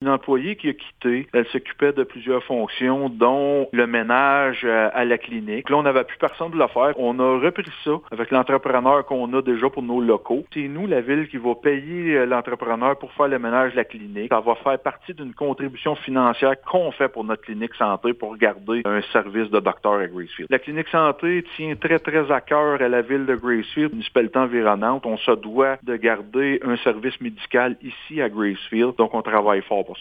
une employée qui a quitté. Elle s'occupait de plusieurs fonctions, dont le ménage à la clinique. Là, on n'avait plus personne de le faire. On a repris ça avec l'entrepreneur qu'on a déjà pour nos locaux. C'est nous, la ville, qui va payer l'entrepreneur pour faire le ménage de la clinique. Ça va faire partie d'une contribution financière qu'on fait pour notre clinique santé pour garder un service de docteur à Gracefield. La clinique santé tient très, très à cœur à la ville de Gracefield, municipalité environnante. On se doit de garder un service médical ici à Gracefield. Donc, on travaille fort pour